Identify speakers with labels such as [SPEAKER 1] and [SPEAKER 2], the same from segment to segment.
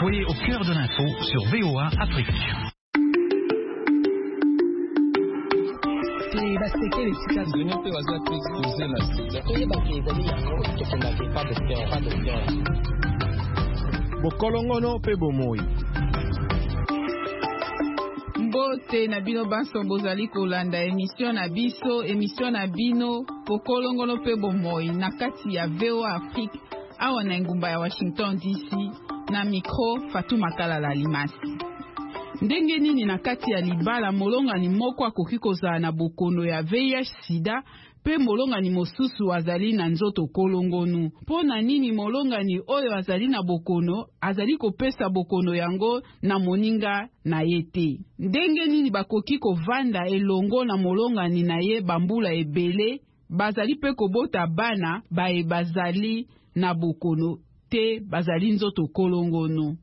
[SPEAKER 1] Soyez au cœur de l'info sur VOA Afrique.
[SPEAKER 2] Bokolongono pe bomoi.
[SPEAKER 3] Mbote na bino banso bozali kolanda émission na bino Bokolongono pe bomoi na kati ya VOA Afrique awa na ngumba ya Washington DC na micro Fatuma Kalala Limasi. Ndenge nini na kati ya libala molonga ni moko akoki kozala na bokono ya VIH sida pe molonga ni mosusu azali na nzoto kolongonu. Pona nini molonga ni oyo azali na bokono azali kopesa bokono yango na moninga na yete. Ndenge nini bakoki kovanda elongo na molonga ni na ye bambula ebele bazali pe kobota bana bae bazali na bokono te bazali nzoto kolongonu.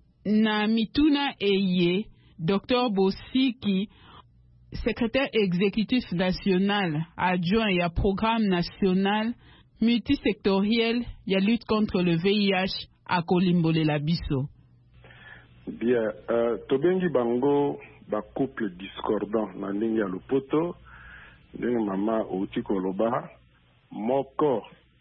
[SPEAKER 3] Na mituna eye, Dr. Bosiki, secrétaire exécutif national, adjoint ya programme national multisectoriel ya lutte contre le VIH à Kolimbolela biso.
[SPEAKER 4] Bien, tobengi bango ba couple discordant na ndenge ya lopoto, ndenge mama outi koloba, moko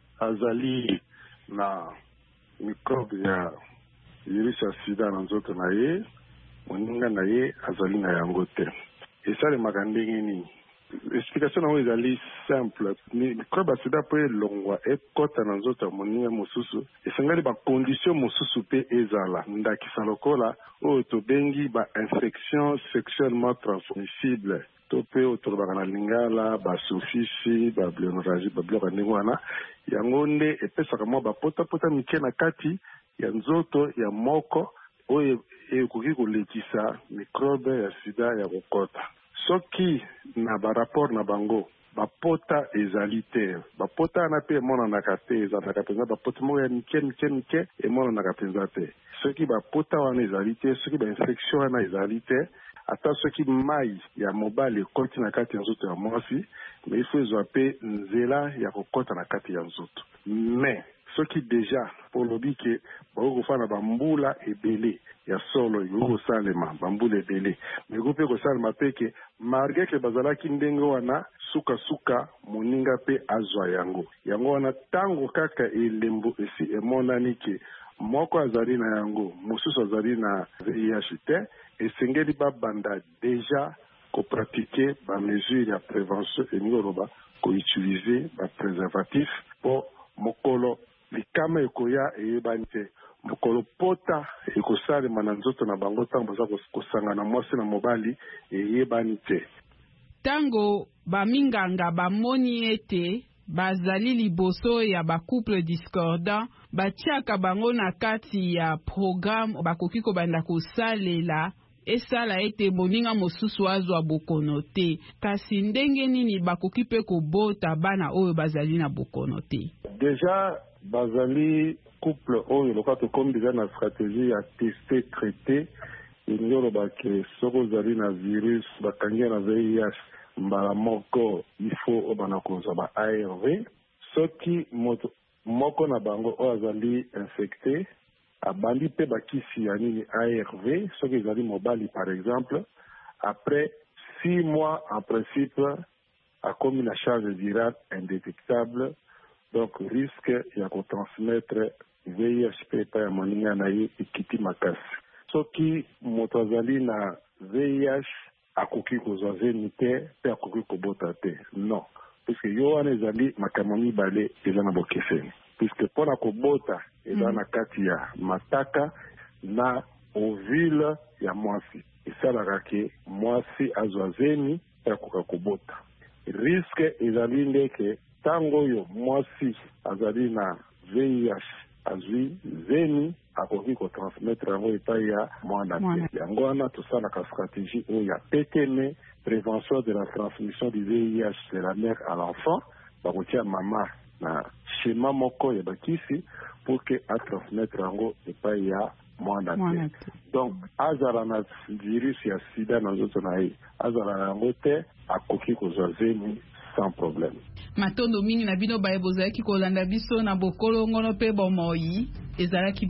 [SPEAKER 4] azali na microbe ya virus ya sida na nzoto na ye, moninga na ye azali na yango te. Esalemaka ndenge nini? Explication nango ezali simple. Microbe ya sida po elongwa ekota na nzoto ya moninga mosusu, esengeli bacondition mosusu pe ezala. Ndakisa lokola oyo tobengi ba infection sexuellement transmissible. To pe otolobaka na lingala, basofisi, bablionorragie, babiloko ndenge wana. Yango nde epesaka mwa bapota mike na kati ya nzoto ya moko oyo ekoki kolekisa microbe ya sida ya kokota. Soki na barapport na bango bapota ezali te, bapota wana pe emonanaka te, ezalaka mpenza bapota moko ya mike emonanaka mpenza te. Soki bapota wana ezali te, soki bainfection wana ezali te, ata soki mai ya mobali ekoti na kati ya nzoto ya mwasi, me ifo ezwa pe nzela ya kokota na kati ya nzoto. Me soki deja polobi ke bakokofana bambula ebele ya solo ekokosalema bambula ebele me ekope kosalema pe ke malgré ke bazalaki ndenge wana suka moninga pe azwa yango wana tango kaka elembo esi emonani ke moko azali na yango mosusu azali na VIH te, esengeli babanda deja kopratike bamesure ya prévention eningi oloba koutilize bapreservatif po mokolo likama ekoya eyebani te, mokolo pota ekosalema na nzoto na bango ntango baza kosangana mwasi na mobali eyebani te.
[SPEAKER 3] Tango baminganga bamoni ete bazali liboso ya bacouple discordant batiaka bango na kati ya programme bakoki kobanda kosalela esala ete moninga mosusu azwa bokono te, kasi ndenge nini bakoki pe kobota bana oyo bazali na bokono te?
[SPEAKER 4] Deja bazali couple oyo loka tokomi deja na stratégie ya tester traité elingi bake soko ozali na virus bakangi na VIH mbala moko ifo obana kozwa ba ARV. Soki moto moko na bango oyo azali infecté abandi pe bakisi ya nini ARV, soki ezali mobali par exemple, après 6 mois en principe akomi na charge virale indétectable, donc risque ya kotransmettre VIH pe pa ya moninga na ye ekiti makasi. Soki moto azali na VIH akoki kozwa zemi te pe akoki kobota te, non, puisque yo wana ezali makambo mibale eza na bokeseni, puisque mpona kobota eza na kati ya mataka na ovule ya mwasi, esalaka ke mwasi azwa zemi pe akoka kobota. Risque ezali ndeke tango oyo mwasi azali na VIH azwi zemi akoki kotransmettre yango epai ya mwana te. Yango wana tosalaka stratégie oyo ya PTM, prévention de la transmission du VIH de la mère à l'enfant, bakotia mama na schéma moko ya bakisi pour que atransmettre yango epai ya mwana te. Donc azala na virus ya sida na nzoto na ye, azala na yango te, akoki kozwa zemi sans problème.
[SPEAKER 3] Matondo mingi na bino baye bozalaki kolanda biso na bokolongono pe bomoi ezalaki